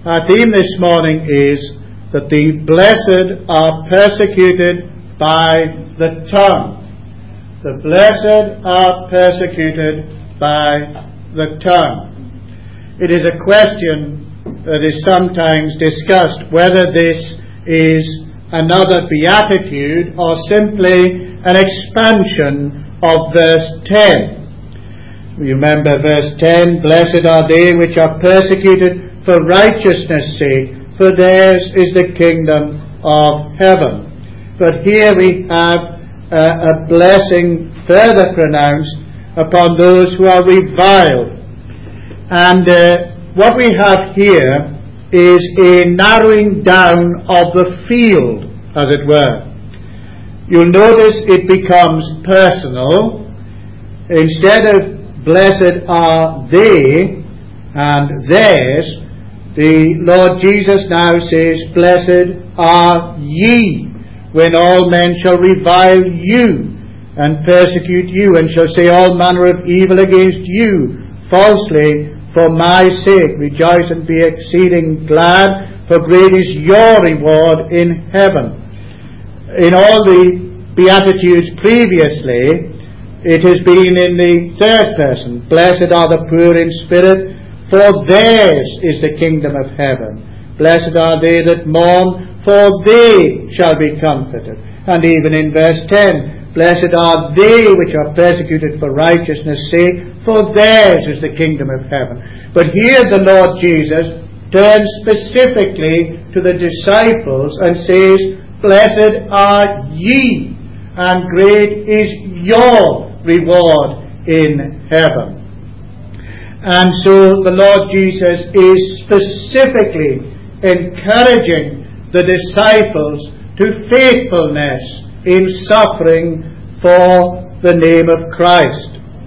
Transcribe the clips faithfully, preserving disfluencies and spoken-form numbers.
Our theme this morning is that the blessed are persecuted by the tongue. The blessed are persecuted by the tongue. It is a question that is sometimes discussed whether this is another beatitude or simply an expansion of verse ten. Remember verse ten, blessed are they which are persecuted for righteousness' sake, for theirs is the kingdom of heaven. But here we have uh, a blessing further pronounced upon those who are reviled. And uh, what we have here is a narrowing down of the field, as it were. You'll notice it becomes personal. Instead of blessed are they and theirs, the Lord Jesus now says, blessed are ye, when all men shall revile you and persecute you, and shall say all manner of evil against you falsely for my sake. Rejoice and be exceeding glad, for great is your reward in heaven. In all the Beatitudes previously, it has been in the third person. Blessed are the poor in spirit, for theirs is the kingdom of heaven. Blessed are they that mourn, for they shall be comforted. And even in verse ten, blessed are they which are persecuted for righteousness' sake, for theirs is the kingdom of heaven. But here the Lord Jesus turns specifically to the disciples and says, blessed are ye, and great is your reward in heaven. And so the Lord Jesus is specifically encouraging the disciples to faithfulness in suffering for the name of Christ.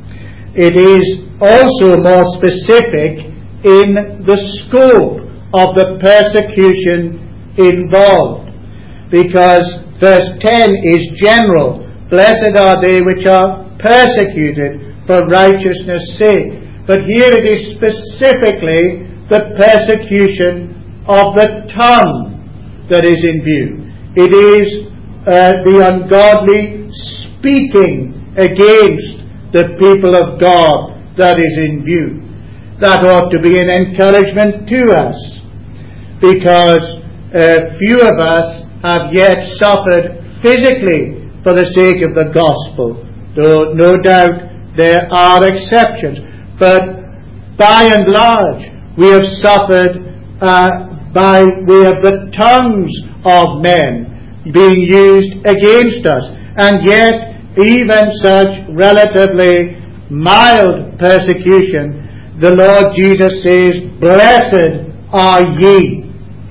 It is also more specific in the scope of the persecution involved, because verse ten is general. Blessed are they which are persecuted for righteousness' sake. But here it is specifically the persecution of the tongue that is in view. It is uh, the ungodly speaking against the people of God that is in view. That ought to be an encouragement to us, because uh, few of us have yet suffered physically for the sake of the gospel, though no doubt there are exceptions. But by and large, we have suffered uh, by way of the tongues of men being used against us. And yet, even such relatively mild persecution, the Lord Jesus says, blessed are ye.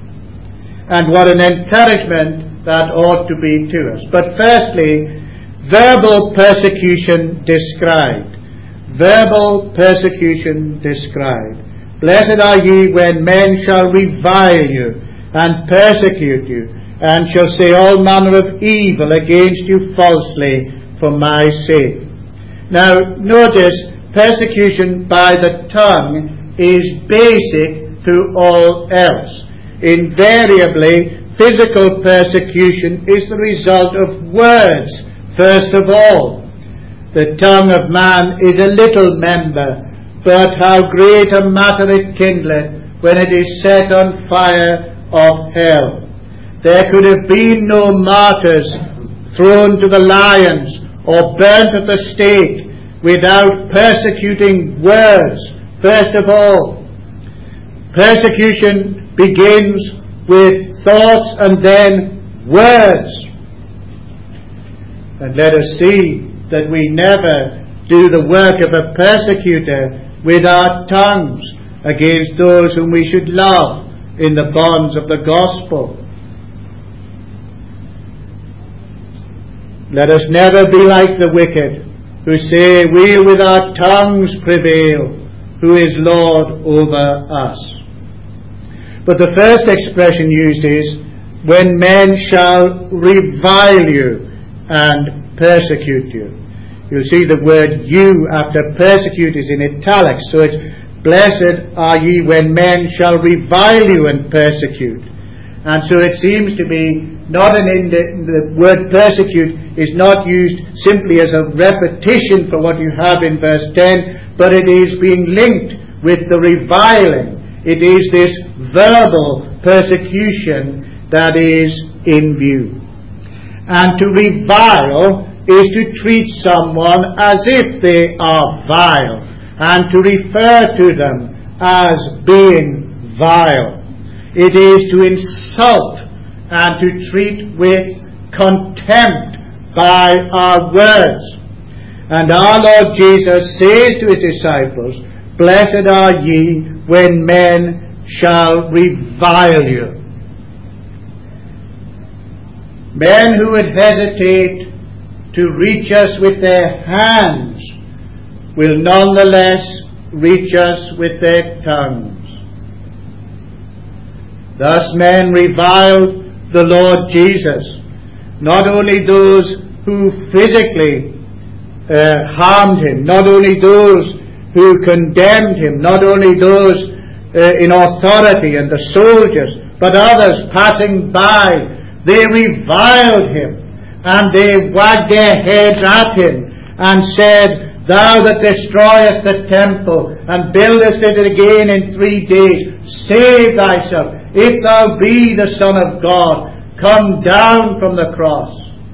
And what an encouragement that ought to be to us. But firstly, verbal persecution described. Verbal persecution described. Blessed are ye when men shall revile you and persecute you, and shall say all manner of evil against you falsely for my sake. Now notice, persecution by the tongue is basic to all else. Invariably, physical persecution is the result of words, first of all. The tongue of man is a little member, but how great a matter it kindleth when it is set on fire of hell. There could have been no martyrs thrown to the lions or burnt at the stake without persecuting words, first of all. Persecution begins with thoughts and then words. And let us see that we never do the work of a persecutor with our tongues against those whom we should love in the bonds of the gospel. Let us never be like the wicked, who say, we'll with our tongues prevail, who is Lord over us. But the first expression used is, when men shall revile you and persecute you. You'll see the word you after persecute is in italics, so it's blessed are ye when men shall revile you and persecute. And so it seems to be not an indi- the word persecute is not used simply as a repetition for what you have in verse ten, but it is being linked with the reviling. It is this verbal persecution that is in view. And to revile is to treat someone as if they are vile, and to refer to them as being vile. It is to insult and to treat with contempt by our words. And our Lord Jesus says to his disciples, blessed are ye when men shall revile you. Men who would hesitate to reach us with their hands will nonetheless reach us with their tongues. Thus men reviled the Lord Jesus, not only those who physically uh, harmed him, not only those who condemned him, not only those uh, in authority and the soldiers, but others passing by. They reviled him, and they wagged their heads at him and said, thou that destroyest the temple and buildest it again in three days, save thyself. If thou be the Son of God, come down from the cross.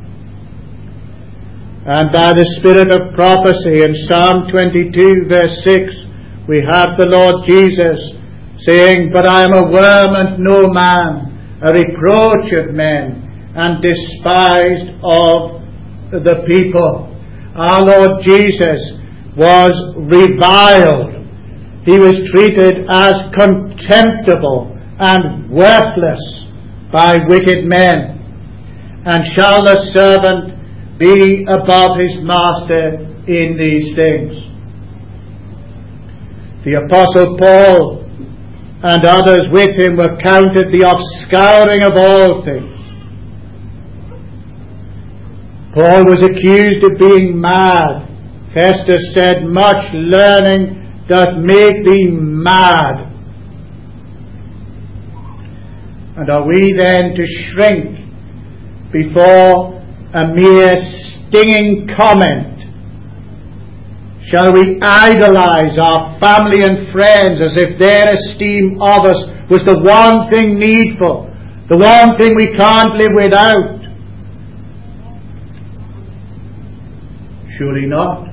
And by the spirit of prophecy in Psalm twenty-two verse six, we have the Lord Jesus saying, but I am a worm and no man, a reproach of men, and despised of the people. Our Lord Jesus was reviled. He was treated as contemptible and worthless by wicked men. And shall the servant be above his master in these things? The Apostle Paul and others with him were counted the offscouring of all things. Paul was accused of being mad. Festus said, much learning doth make thee mad. And are we then to shrink before a mere stinging comment? Shall we idolize our family and friends as if their esteem of us was the one thing needful, the one thing we can't live without? Surely not.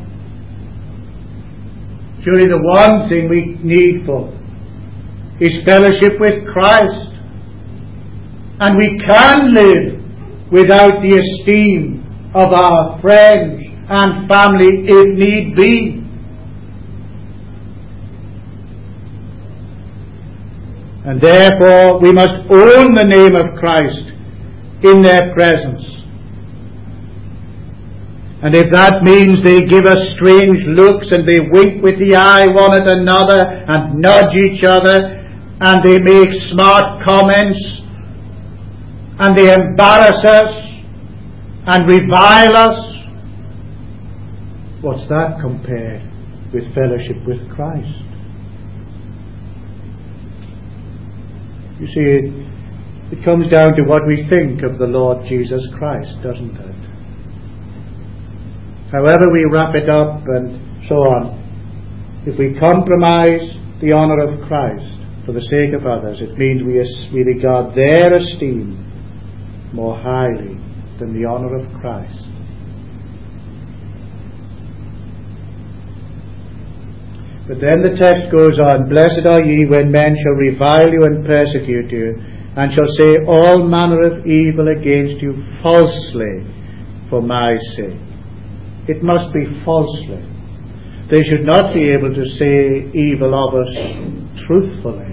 Surely the one thing we need for is fellowship with Christ. And we can live without the esteem of our friends and family if need be. And therefore we must own the name of Christ in their presence. And if that means they give us strange looks and they wink with the eye one at another and nudge each other and they make smart comments and they embarrass us and revile us, what's that compared with fellowship with Christ? You see, it, it comes down to what we think of the Lord Jesus Christ, doesn't it? However we wrap it up and so on, if we compromise the honour of Christ for the sake of others, it means we, we regard their esteem more highly than the honour of Christ. But then the text goes on, blessed are ye when men shall revile you and persecute you, and shall say all manner of evil against you falsely for my sake. It must be falsely. They should not be able to say evil of us truthfully.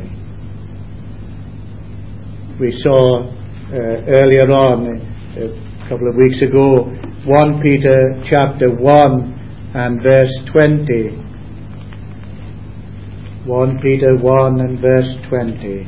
We saw uh, earlier on, a couple of weeks ago, First Peter chapter one and verse twenty. First Peter one and verse twenty.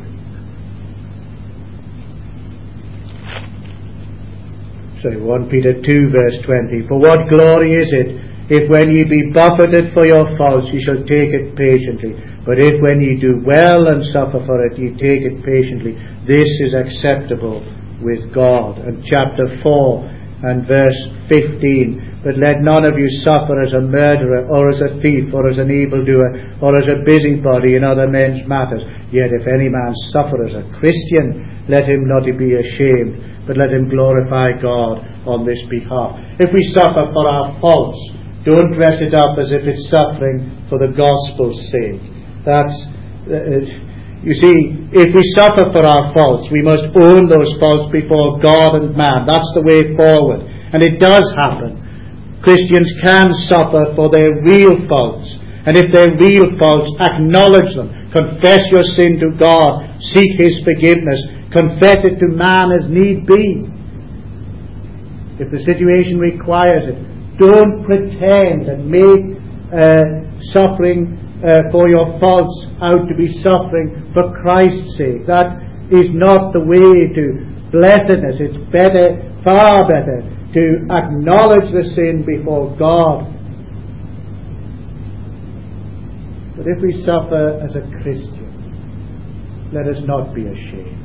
Sorry, First Peter two verse twenty. For what glory is it if when ye be buffeted for your faults ye shall take it patiently? But if when ye do well and suffer for it, ye take it patiently, this is acceptable with God. And chapter four and verse fifteen, but let none of you suffer as a murderer, or as a thief, or as an evildoer, or as a busybody in other men's matters. Yet if any man suffer as a Christian, let him not be ashamed, but let him glorify God on this behalf. If we suffer for our faults, don't dress it up as if it's suffering for the gospel's sake. That's uh, You see, if we suffer for our faults, we must own those faults before God and man. That's the way forward. And it does happen. Christians can suffer for their real faults. And if they're real faults, acknowledge them. Confess your sin to God. Seek His forgiveness. Confess it to man as need be. If the situation requires it, don't pretend and make uh, suffering Uh, for your faults out to be suffering for Christ's sake. That is not the way to blessedness. It's better, far better, to acknowledge the sin before God. But if we suffer as a Christian, let us not be ashamed.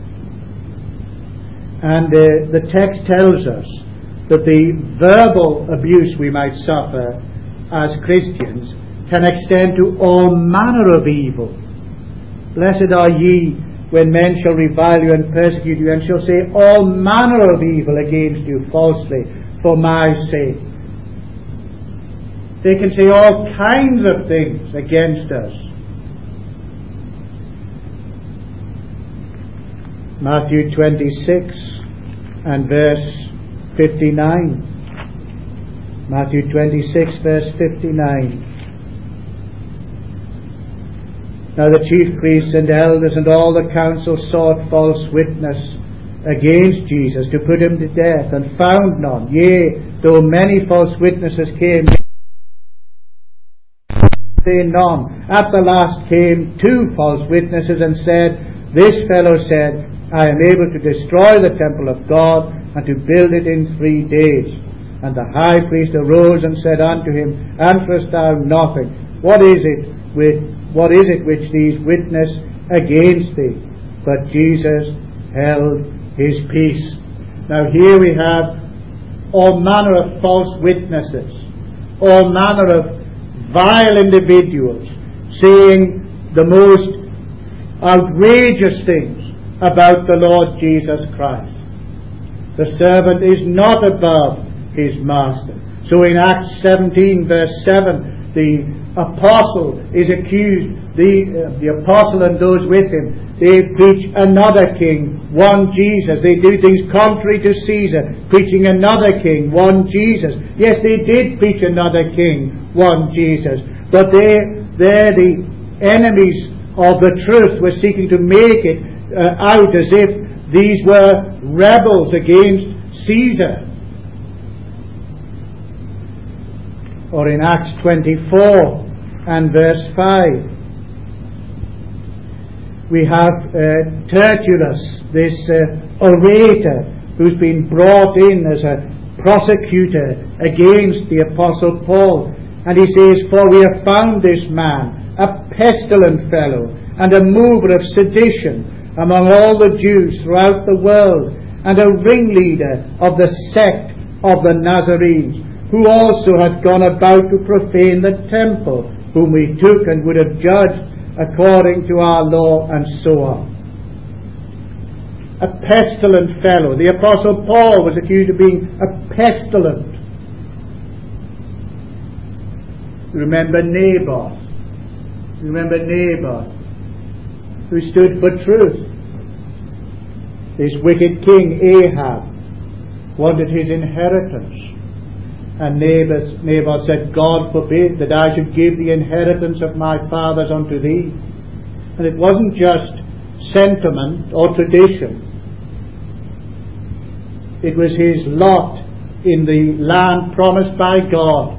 And uh, the text tells us that the verbal abuse we might suffer as Christians can extend to all manner of evil. Blessed are ye when men shall revile you and persecute you, and shall say all manner of evil against you falsely for my sake. They can say all kinds of things against us. Matthew twenty-six and verse fifty-nine. Matthew twenty-six verse fifty-nine. Now the chief priests and elders and all the council sought false witness against Jesus to put him to death, and found none. Yea, though many false witnesses came, they none. At the last came two false witnesses and said, This fellow said, I am able to destroy the temple of God and to build it in three days. And the high priest arose and said unto him, Answerest thou nothing? What is it with What is it which these witness against thee? But Jesus held his peace. Now here we have all manner of false witnesses, all manner of vile individuals saying the most outrageous things about the Lord Jesus Christ. The servant is not above his master. So in Acts seventeen verse seven, the apostle is accused, the, uh, the apostle and those with him, they preach another king, one Jesus. They do things contrary to Caesar, preaching another king, one Jesus. Yes, they did preach another king, one Jesus. But they, they're the enemies of the truth, were seeking to make it uh, out as if these were rebels against Caesar. Or in Acts twenty-four and verse five, we have uh, Tertullus, this uh, orator, who's been brought in as a prosecutor against the Apostle Paul. And he says, For we have found this man a pestilent fellow, and a mover of sedition among all the Jews throughout the world, and a ringleader of the sect of the Nazarenes, who also had gone about to profane the temple, whom we took and would have judged according to our law, and so on. A pestilent fellow. The Apostle Paul was accused of being a pestilent. Remember Naboth. Remember Naboth, who stood for truth. This wicked king Ahab wanted his inheritance. And Naboth, Naboth said, God forbid that I should give the inheritance of my fathers unto thee. And it wasn't just sentiment or tradition. It was his lot in the land promised by God.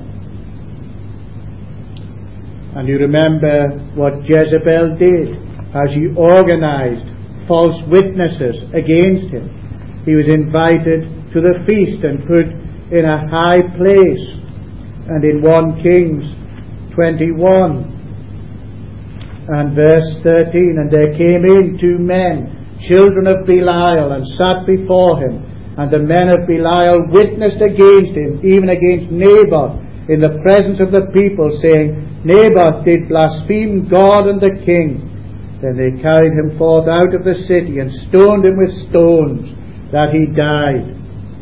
And you remember what Jezebel did, how she organized false witnesses against him. He was invited to the feast and put in a high place. And in First Kings twenty-one And verse thirteen, and there came in two men, children of Belial, and sat before him. And the men of Belial witnessed against him, even against Naboth, in the presence of the people, saying, Naboth did blaspheme God and the king. Then they carried him forth out of the city, and stoned him with stones, that he died.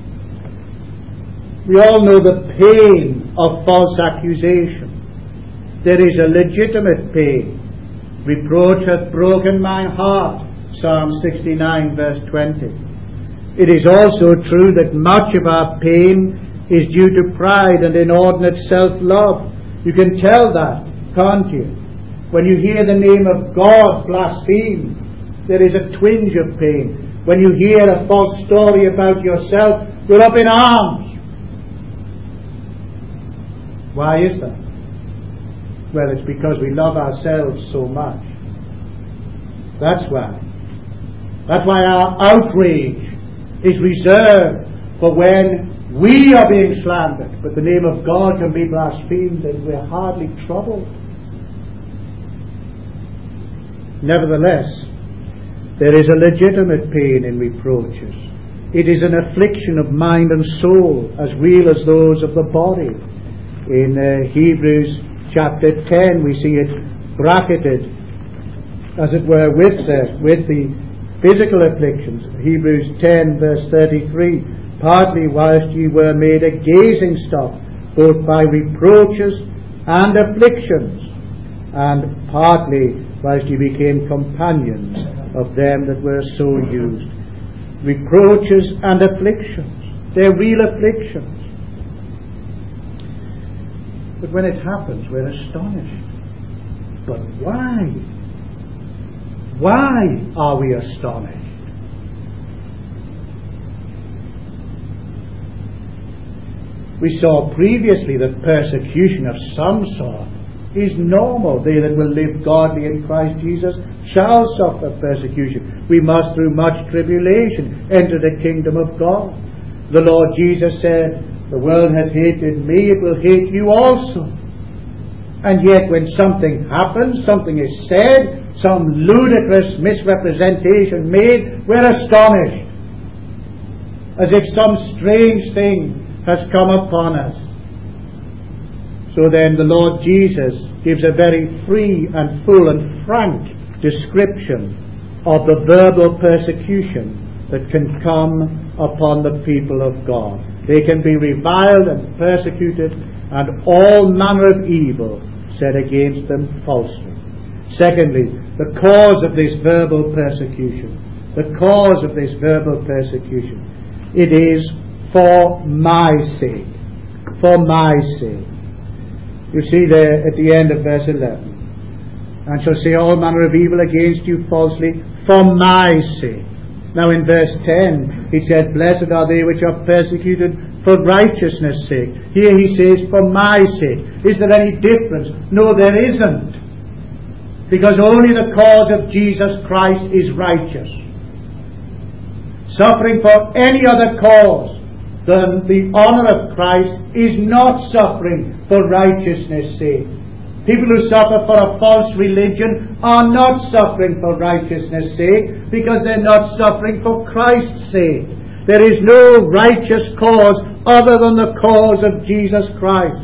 We all know the pain of false accusation. There is a legitimate pain. Reproach hath broken mine heart, Psalm sixty-nine, verse twenty. It is also true that much of our pain is due to pride and inordinate self-love. You can tell that, can't you? When you hear the name of God blasphemed, there is a twinge of pain. When you hear a false story about yourself, you're up in arms. Why is that? Well, it's because we love ourselves so much. That's why. That's why our outrage is reserved for when we are being slandered, but the name of God can be blasphemed and we're hardly troubled. Nevertheless, there is a legitimate pain in reproaches. It is an affliction of mind and soul, as real as those of the body. In uh, Hebrews chapter ten, we see it bracketed, as it were, with the, with the physical afflictions. Hebrews ten, verse thirty-three, partly whilst ye were made a gazing stock, both by reproaches and afflictions, and partly whilst ye became companions of them that were so used. Reproaches and afflictions. They're real afflictions. But when it happens, we're astonished. But why? Why are we astonished? We saw previously that persecution of some sort is normal. They that will live godly in Christ Jesus shall suffer persecution. We must through much tribulation enter the kingdom of God. The Lord Jesus said, the world hath hated me, it will hate you also. And yet when something happens, something is said, some ludicrous misrepresentation made, we're astonished, as if some strange thing has come upon us. So then the Lord Jesus gives a very free and full and frank description of the verbal persecution that can come upon the people of God. They can be reviled and persecuted, and all manner of evil said against them falsely. Secondly, the cause of this verbal persecution. The cause of this verbal persecution. It is for my sake. For my sake. You see there at the end of verse eleven. And shall say all manner of evil against you falsely for my sake. Now in verse ten, he said, blessed are they which are persecuted for righteousness' sake. Here he says, for my sake. Is there any difference? No, there isn't. Because only the cause of Jesus Christ is righteous. Suffering for any other cause than the honour of Christ is not suffering for righteousness' sake. People who suffer for a false religion are not suffering for righteousness' sake, because they're not suffering for Christ's sake. There is no righteous cause other than the cause of Jesus Christ.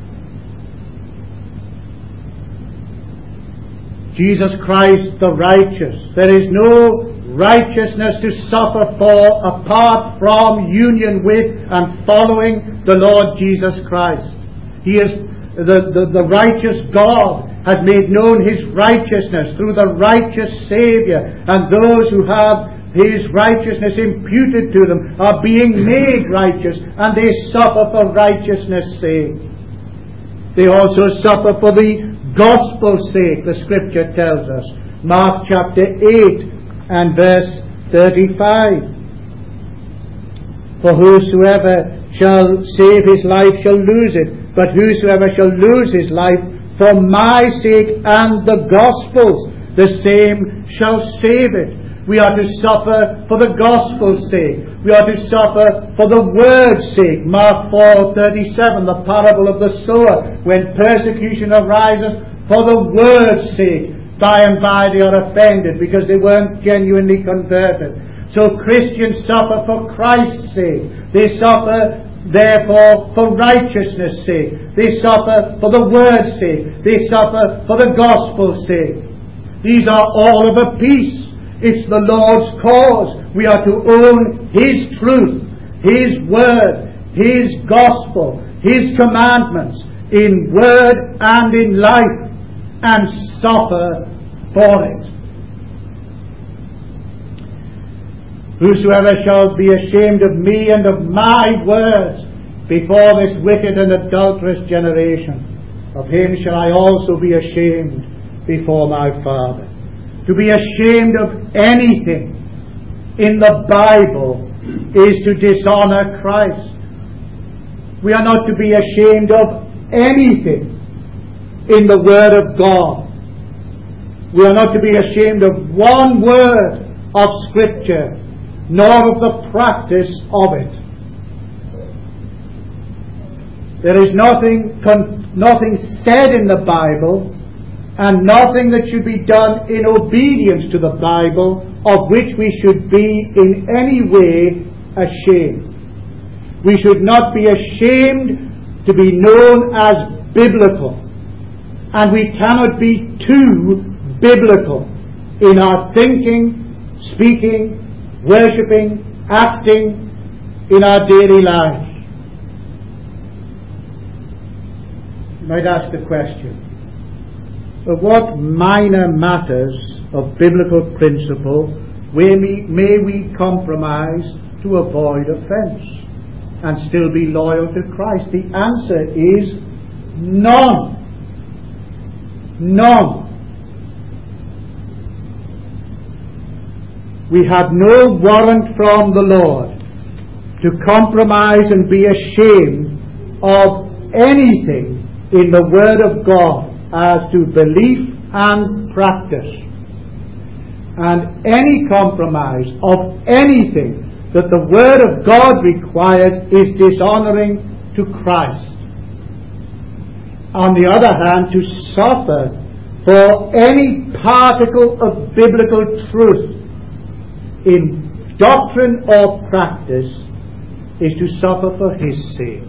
Jesus Christ the righteous. There is no righteousness to suffer for apart from union with and following the Lord Jesus Christ. He is The, the, the righteous God has made known His righteousness through the righteous Saviour, and those who have His righteousness imputed to them are being made righteous, and they suffer for righteousness' sake. They also suffer for the gospel's sake, the Scripture tells us. Mark chapter eight and verse thirty-five. For whosoever shall save his life shall lose it, but whosoever shall lose his life for my sake and the gospel's, the same shall save it. We are to suffer for the gospel's sake. We are to suffer for the word's sake. Mark four thirty-seven, the parable of the sower. When persecution arises for the word's sake, by and by they are offended because they weren't genuinely converted. So Christians suffer for Christ's sake. They suffer, therefore, for righteousness' sake. They suffer for the Word's sake. They suffer for the gospel's sake. These are all of a piece. It's the Lord's cause. We are to own His truth, His Word, His gospel, His commandments in word and in life, and suffer for it. Whosoever shall be ashamed of me and of my words before this wicked and adulterous generation, of him shall I also be ashamed before my Father. To be ashamed of anything in the Bible is to dishonor Christ. We are not to be ashamed of anything in the Word of God. We are not to be ashamed of one word of Scripture, nor of the practice of it. There is nothing, nothing said in the Bible, and nothing that should be done in obedience to the Bible, of which we should be in any way ashamed. We should not be ashamed to be known as biblical. And we cannot be too biblical in our thinking, speaking, worshipping, acting in our daily lives. You might ask the question, but what minor matters of biblical principle may we, may we compromise to avoid offense and still be loyal to Christ? The answer is none. None. We have no warrant from the Lord to compromise and be ashamed of anything in the Word of God as to belief and practice. And any compromise of anything that the Word of God requires is dishonoring to Christ. On the other hand, to suffer for any particle of biblical truth in doctrine or practice is to suffer for His sake.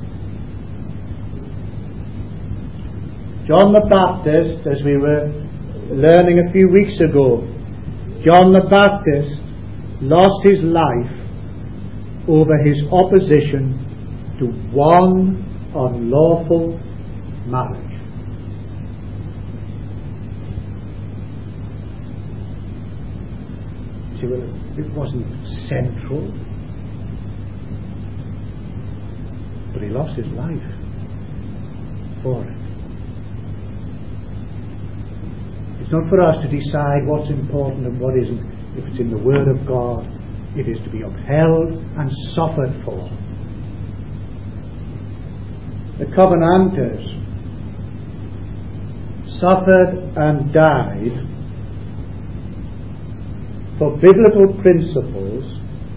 John the Baptist, as we were learning a few weeks ago, John the Baptist lost his life over his opposition to one unlawful marriage. See, well, it wasn't central, but he lost his life for it. It's not for us to decide what's important and what isn't. If it's in the Word of God, it is to be upheld and suffered for. The Covenanters suffered and died for biblical principles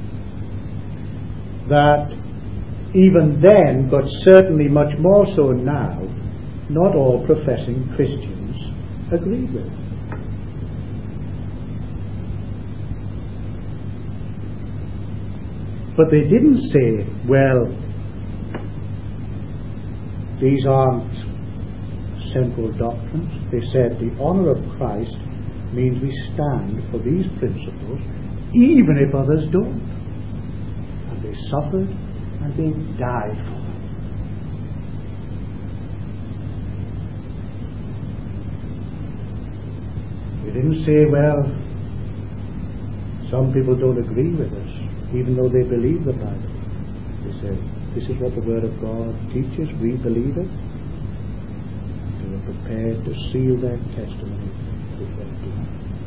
that even then, but certainly much more so now, not all professing Christians agreed with. But they didn't say, well, these aren't central doctrines. They said the honour of Christ means we stand for these principles even if others don't. And they suffered and they died for them. They didn't say, well, some people don't agree with us even though they believe the Bible. They said, this is what the Word of God teaches, we believe it. They were prepared to seal their testimony with their blood.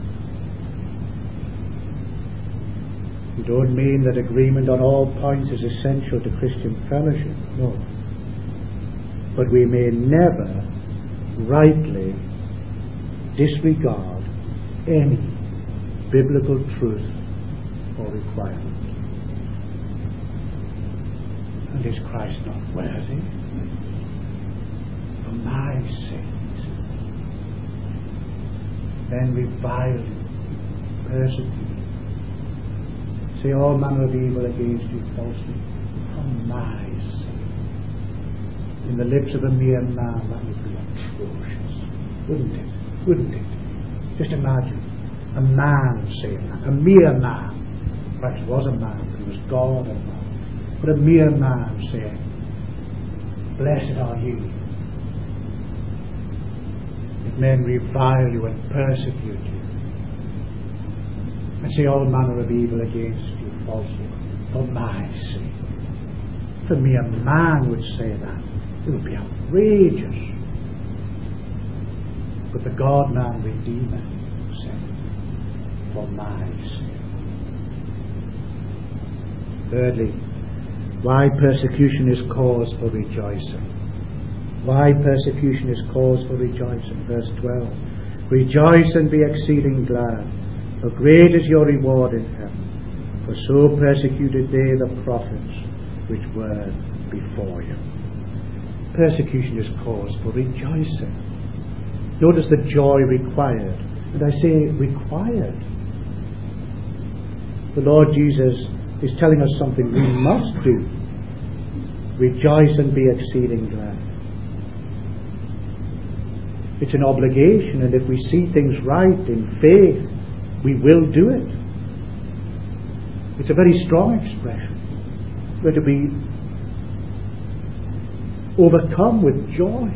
We don't mean that agreement on all points is essential to Christian fellowship, no. But we may never rightly disregard any biblical truth or requirement. And is Christ not worthy? For my sake. men revile you, persecute you, say all manner of evil against you falsely, for my sake. In the lips of a mere man, that would be atrocious, wouldn't it? Wouldn't it? Just imagine a man saying that, a mere man. In fact, he was a man, but he was God and man. But a mere man saying, blessed are you if men revile you and persecute you, and say all manner of evil against you falsely, for my sake. If a mere man would say that, it would be outrageous. But the God-man Redeemer said, for my sake. Thirdly, why persecution is cause for rejoicing. Why persecution is cause for rejoicing. Verse twelve. Rejoice and be exceeding glad, for great is your reward in heaven. For so persecuted they the prophets which were before you. Persecution is cause for rejoicing. Notice the joy required. And I say required. The Lord Jesus is telling us something we must do. Rejoice and be exceeding glad. It's an obligation, and if we see things right in faith, we will do it. It's a very strong expression. We're to be overcome with joy.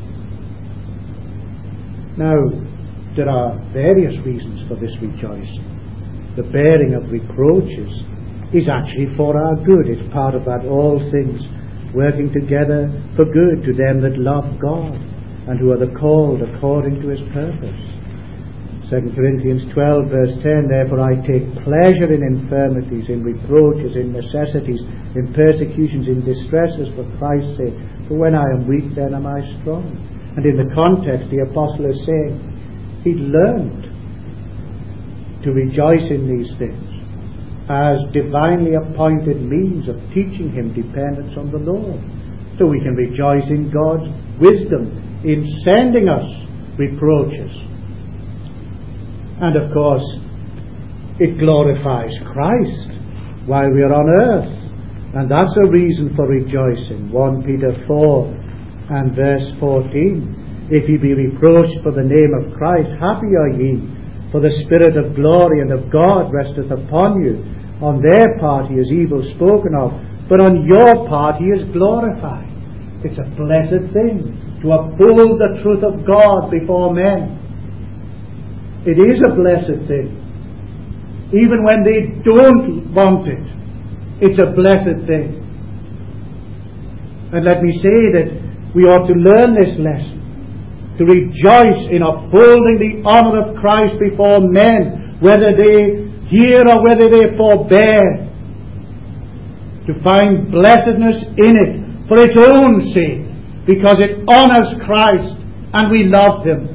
Now, there are various reasons for this rejoicing. The bearing of reproaches is actually for our good. It's part of that all things working together for good to them that love God and who are the called according to his purpose. Second Corinthians twelve verse ten, therefore I take pleasure in infirmities, in reproaches, in necessities, in persecutions, in distresses for Christ's sake. For when I am weak, then am I strong. And in the context, the apostle is saying he'd learned to rejoice in these things as divinely appointed means of teaching him dependence on the Lord. So we can rejoice in God's wisdom in sending us reproaches. And of course, it glorifies Christ while we are on earth. And that's a reason for rejoicing. First Peter four and verse fourteen. If ye be reproached for the name of Christ, happy are ye, for the Spirit of glory and of God resteth upon you. On their part he is evil spoken of, but on your part he is glorified. It's a blessed thing to uphold the truth of God before men. It is a blessed thing. Even when they don't want it, it's a blessed thing. And let me say that we ought to learn this lesson, to rejoice in upholding the honor of Christ before men, whether they hear or whether they forbear, to find blessedness in it for its own sake, because it honors Christ and we love him.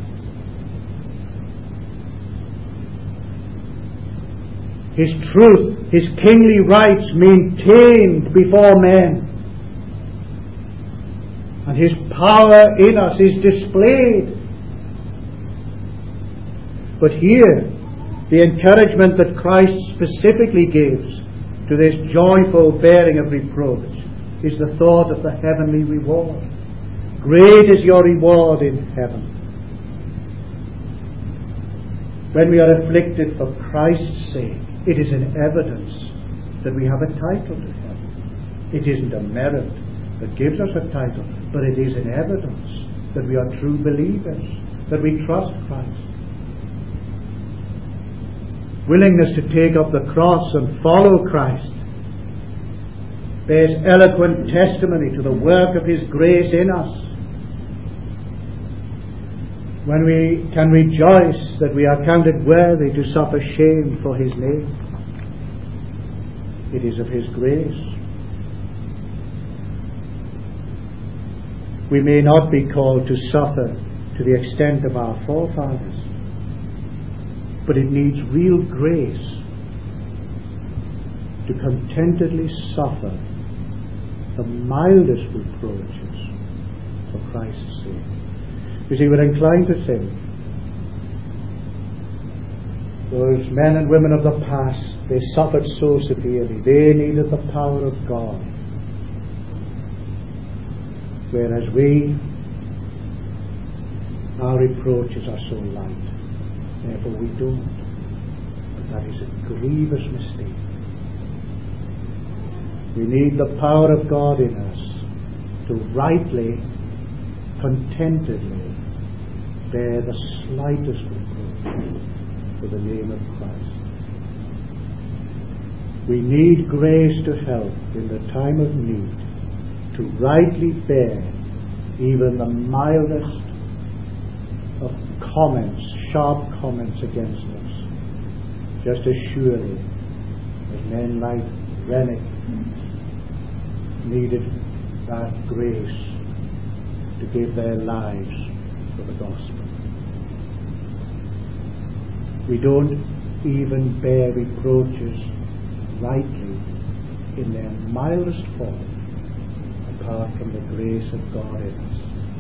His truth, his kingly rights maintained before men, and his power in us is displayed. But here, the encouragement that Christ specifically gives to this joyful bearing of reproach is the thought of the heavenly reward. Great is your reward in heaven. When we are afflicted for Christ's sake, it is an evidence that we have a title to heaven. It isn't a merit that gives us a title, but it is an evidence that we are true believers, that we trust Christ. Willingness to take up the cross and follow Christ bears eloquent testimony to the work of his grace in us. When we can rejoice that we are counted worthy to suffer shame for his name, it is of his grace. We may not be called to suffer to the extent of our forefathers, but it needs real grace to contentedly suffer the mildest reproaches for Christ's sake. You see, we're inclined to think Those men and women of the past, they suffered so severely. They needed the power of God. Whereas we, our reproaches are so light. Therefore we don't. But that is a grievous mistake. We need the power of God in us to rightly, contentedly bear the slightest reproach for the name of Christ. We need grace to help in the time of need to rightly bear even the mildest of comments, sharp comments against us, just as surely as men like Renwick needed that grace to give their lives for the gospel. We don't even bear reproaches rightly in their mildest form apart from the grace of God in us.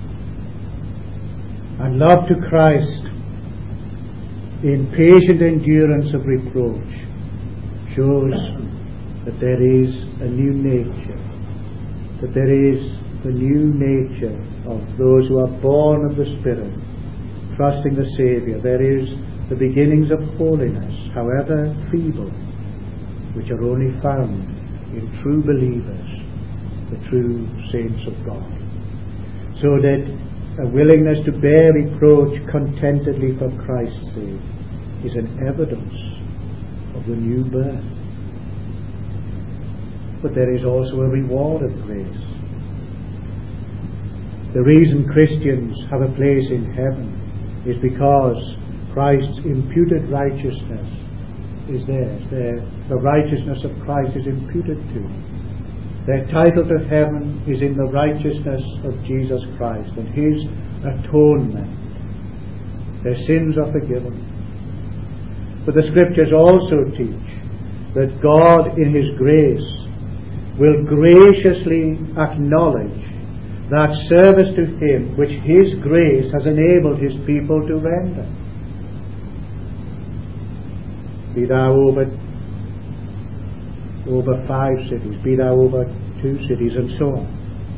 And love to Christ in patient endurance of reproach shows that there is a new nature, that there is the new nature of those who are born of the Spirit, trusting the Saviour. There is the beginnings of holiness, however feeble, which are only found in true believers, the true saints of God. So that a willingness to bear reproach contentedly for Christ's sake is an evidence of the new birth. But there is also a reward of grace. The reason Christians have a place in heaven is because Christ's imputed righteousness is theirs. Their, the righteousness of Christ is imputed to them. Their title to heaven is in the righteousness of Jesus Christ and His atonement. Their sins are forgiven. But the Scriptures also teach that God in His grace will graciously acknowledge that service to Him which His grace has enabled His people to render. Be thou over, over five cities, be thou over two cities, and so on.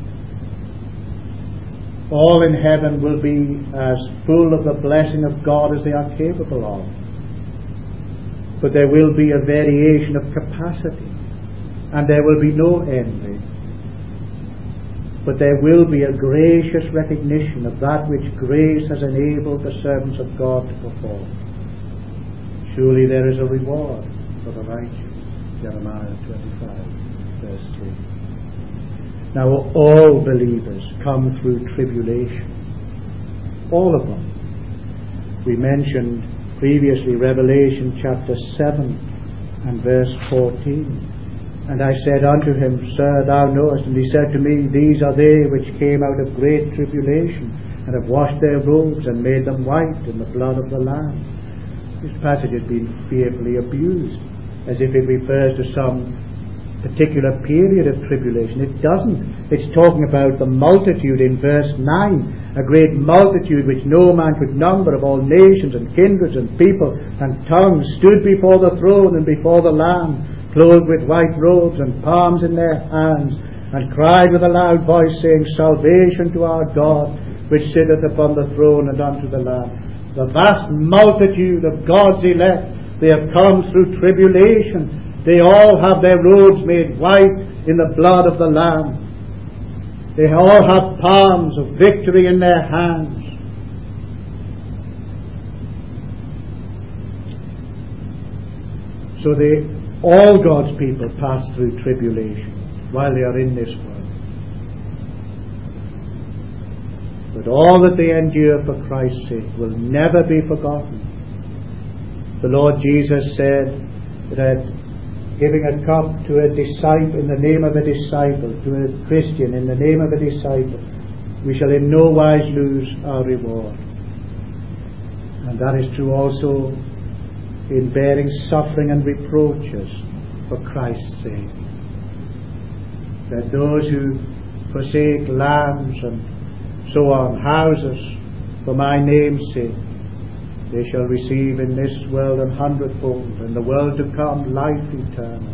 All in heaven will be as full of the blessing of God as they are capable of. But there will be a variation of capacity, and there will be no envy. But there will be a gracious recognition of that which grace has enabled the servants of God to perform. Surely there is a reward for the righteous. Jeremiah twenty-five, verse three. Now all believers come through tribulation. All of them. We mentioned previously Revelation chapter seven and verse fourteen. And I said unto him, Sir, thou knowest. And he said to me, These are they which came out of great tribulation, and have washed their robes, and made them white in the blood of the Lamb. This passage has been fearfully abused, as if it refers to some particular period of tribulation. It doesn't. It's talking about the multitude in verse nine, a great multitude which no man could number, of all nations and kindreds and people and tongues, stood before the throne and before the Lamb, clothed with white robes and palms in their hands, and cried with a loud voice, saying, Salvation to our God, which sitteth upon the throne and unto the Lamb. The vast multitude of God's elect, they have come through tribulation. They all have their robes made white in the blood of the Lamb. They all have palms of victory in their hands. So they, all God's people pass through tribulation while they are in this world. But all that they endure for Christ's sake will never be forgotten. The Lord Jesus said that giving a cup to a disciple in the name of a disciple, to a Christian in the name of a disciple, we shall in no wise lose our reward. And that is true also in bearing suffering and reproaches for Christ's sake. That those who forsake lands and so on, houses, for my name's sake, they shall receive in this world an hundredfold, and the world to come life eternal.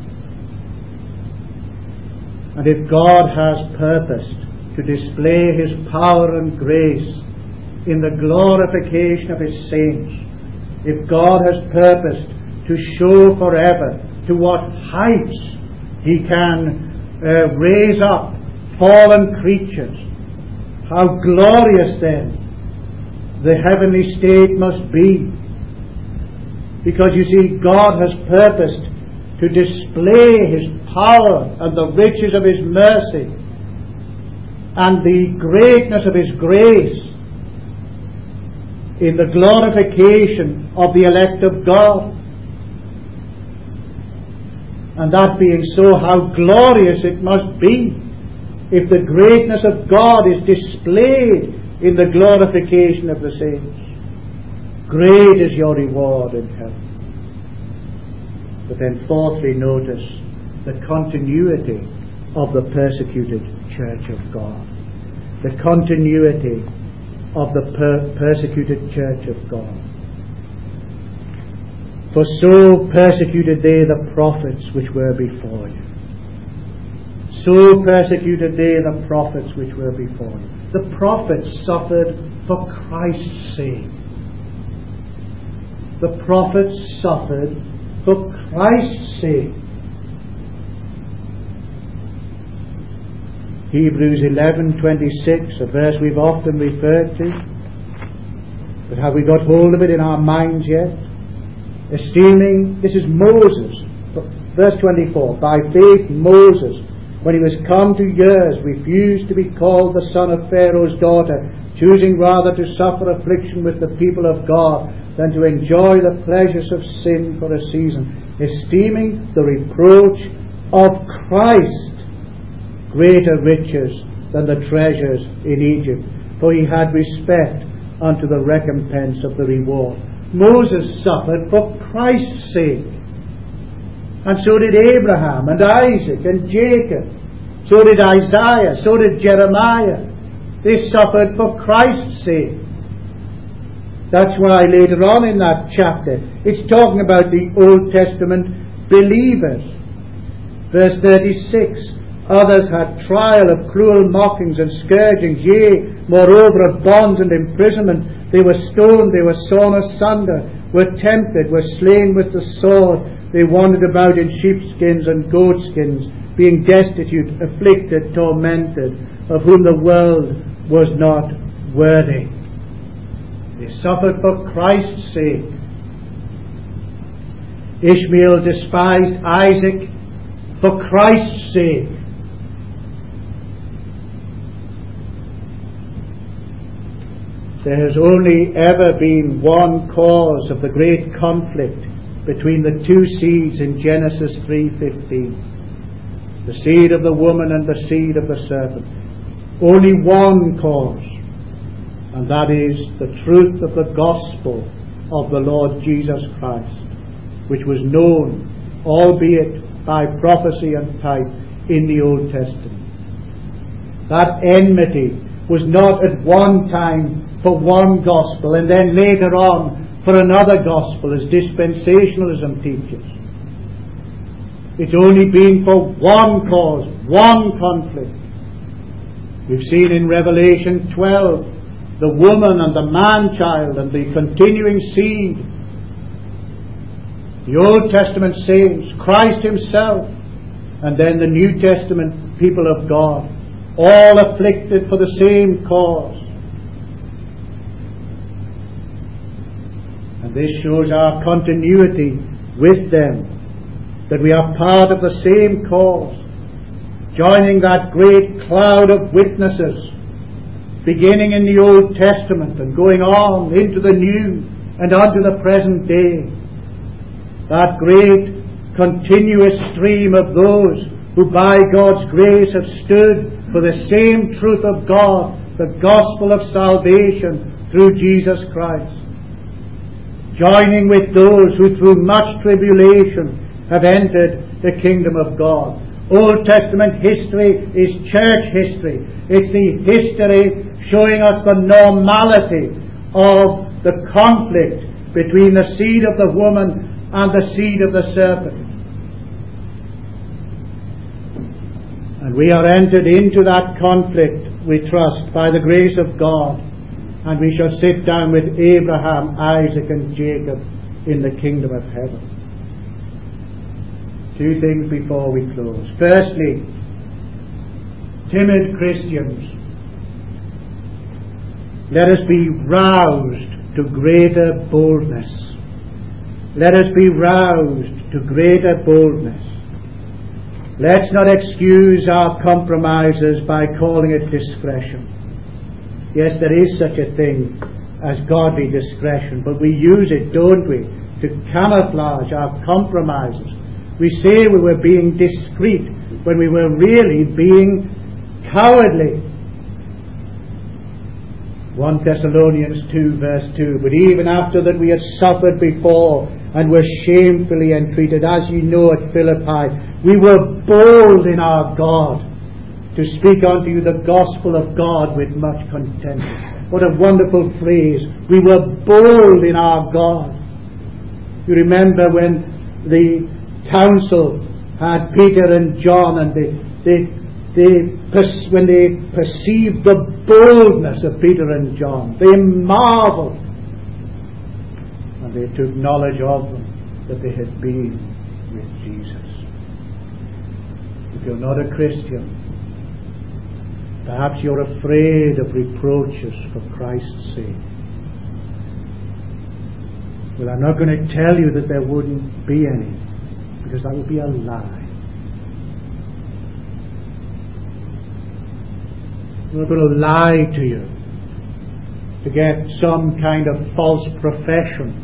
And if God has purposed to display His power and grace in the glorification of His saints, if God has purposed to show forever to what heights He can uh, raise up fallen creatures, how glorious then the heavenly state must be. Because you see, God has purposed to display His power and the riches of His mercy and the greatness of His grace in the glorification of the elect of God. And that being so, how glorious it must be if the greatness of God is displayed in the glorification of the saints. Great is your reward in heaven. But then fourthly, notice the continuity of the persecuted church of God. The continuity of the per- persecuted church of God. For so persecuted they the prophets which were before you. So persecuted they the prophets which were before you. The prophets suffered for Christ's sake. The prophets suffered for Christ's sake. Hebrews eleven twenty-six, a verse we've often referred to, but have we got hold of it in our minds yet? Esteeming, this is Moses, verse twenty-four, by faith Moses, when he was come to years, refused to be called the son of Pharaoh's daughter, choosing rather to suffer affliction with the people of God than to enjoy the pleasures of sin for a season, esteeming the reproach of Christ greater riches than the treasures in Egypt, for he had respect unto the recompense of the reward. Moses suffered for Christ's sake, and so did Abraham and Isaac and Jacob, so did Isaiah, so did Jeremiah. They suffered for Christ's sake. That's why later on in that chapter it's talking about the Old Testament believers. Verse thirty-six, others had trial of cruel mockings and scourgings, yea, moreover of bonds and imprisonment. They were stoned, they were sawn asunder, were tempted, were slain with the sword. They wandered about in sheepskins and goatskins, being destitute, afflicted, tormented, of whom the world was not worthy. They suffered for Christ's sake. Ishmael despised Isaac for Christ's sake. There has only ever been one cause of the great conflict between the two seeds in Genesis three fifteen. The seed of the woman and the seed of the serpent. Only one cause, and that is the truth of the gospel of the Lord Jesus Christ, which was known, albeit by prophecy and type, in the Old Testament. That enmity was not at one time for one gospel and then later on for another gospel, as dispensationalism teaches. It's only been for one cause, one conflict. We've seen in Revelation twelve the woman and the man-child and the continuing seed, the Old Testament saints, Christ Himself, and then the New Testament people of God, all afflicted for the same cause. And this shows our continuity with them, that we are part of the same cause, joining that great cloud of witnesses, beginning in the Old Testament and going on into the New and unto the present day. That great continuous stream of those who by God's grace have stood for the same truth of God, the gospel of salvation through Jesus Christ. Joining with those who through much tribulation have entered the kingdom of God. Old Testament history is church history. It's the history showing us the normality of the conflict between the seed of the woman and the seed of the serpent. And we are entered into that conflict, we trust, by the grace of God. And we shall sit down with Abraham, Isaac and Jacob in the kingdom of heaven. Two things before we close. Firstly, timid Christians, let us be roused to greater boldness. Let us be roused to greater boldness. Let's not excuse our compromises by calling it discretion. Yes, there is such a thing as godly discretion, but we use it, don't we, to camouflage our compromises. We say we were being discreet when we were really being cowardly. First Thessalonians two verse two, but even after that we had suffered before and were shamefully entreated, as you know at Philippi, we were bold in our God to speak unto you the gospel of God with much content. What a wonderful phrase. We were bold in our God. You remember when the council had Peter and John, and they, they, they, when they perceived the boldness of Peter and John, they marveled. And they took knowledge of them, that they had been with Jesus. If you're not a Christian, perhaps you're afraid of reproaches for Christ's sake. Well, I'm not going to tell you that there wouldn't be any, because that would be a lie. I'm not going to lie to you to get some kind of false profession.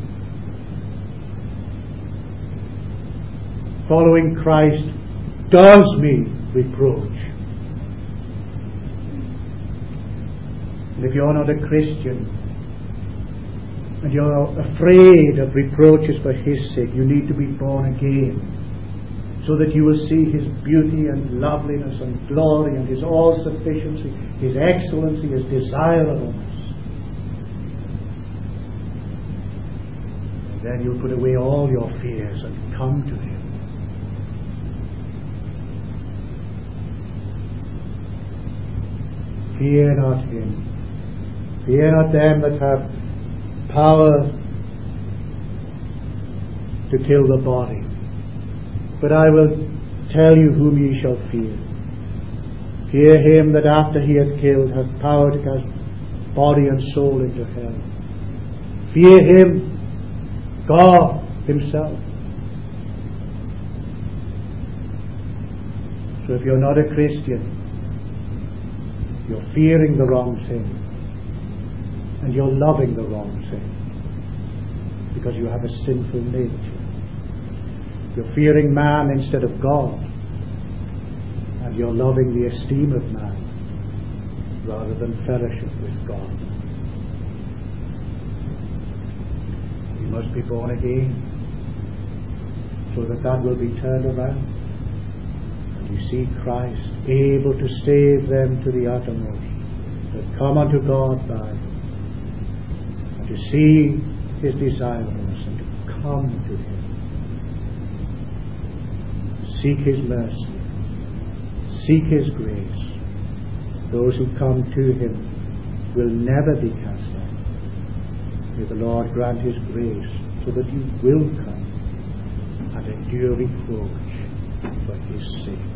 Following Christ does mean reproach. And if you're not a Christian and you're afraid of reproaches for His sake, you need to be born again, so that you will see His beauty and loveliness and glory and His all-sufficiency, His excellency, His desirableness. And then you'll put away all your fears and come to Him. Fear not Him. Fear not them that have power to kill the body, but I will tell you whom ye shall fear. Fear Him that after He hath killed hath power to cast body and soul into hell. Fear Him, God Himself. So if you're not a Christian, you're fearing the wrong thing, and you're loving the wrong thing, because you have a sinful nature. You're fearing man instead of God, and you're loving the esteem of man rather than fellowship with God. You must be born again, so that that will be turned around, and you see Christ able to save them to the uttermost that come unto God by, and to see His desirableness and to come to Him. Seek His mercy. Seek His grace. Those who come to Him will never be cast out. May the Lord grant His grace so that you will come and endure reproach for His sake.